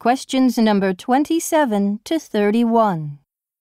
Questions number 27 to 31.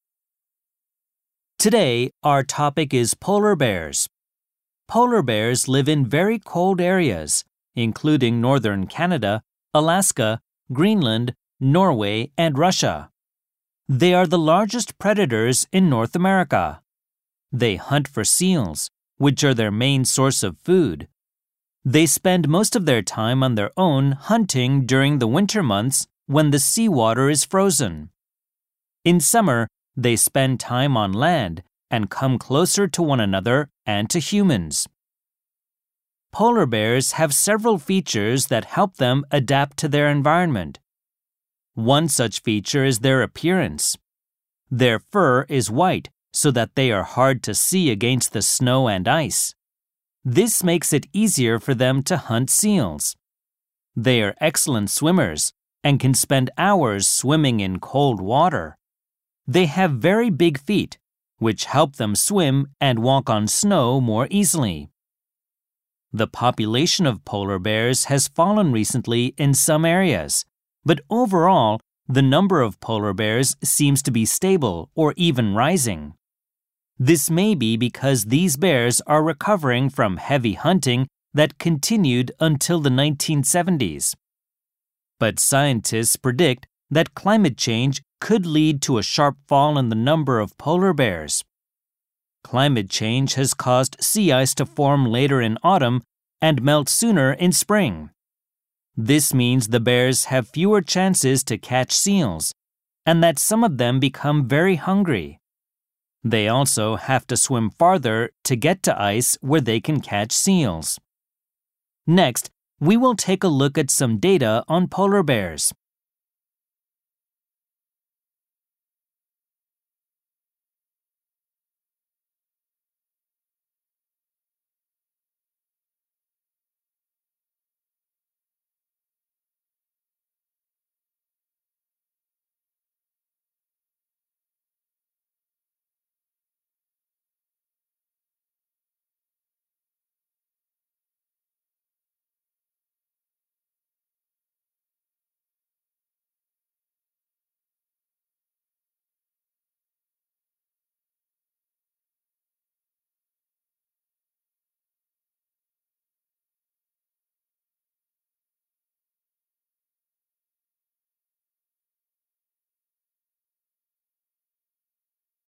Today, our topic is polar bears. Polar bears live in very cold areas, including northern Canada, Alaska, Greenland, Norway, and Russia. They are the largest predators in North America. They hunt for seals, which are their main source of food. They spend most of their time on their own hunting during the winter months when the seawater is frozen. In summer, they spend time on land and come closer to one another and to humans. Polar bears have several features that help them adapt to their environment. One such feature is their appearance. Their fur is white so that they are hard to see against the snow and ice. This makes it easier for them to hunt seals. They are excellent swimmers and can spend hours swimming in cold water. They have very big feet, which help them swim and walk on snow more easily. The population of polar bears has fallen recently in some areas, but overall, the number of polar bears seems to be stable or even rising. This may be because these bears are recovering from heavy hunting that continued until the 1970s. But scientists predict that climate change could lead to a sharp fall in the number of polar bears. Climate change has caused sea ice to form later in autumn and melt sooner in spring. This means the bears have fewer chances to catch seals, and that some of them become very hungry. They also have to swim farther to get to ice where they can catch seals. Next, we will take a look at some data on polar bears.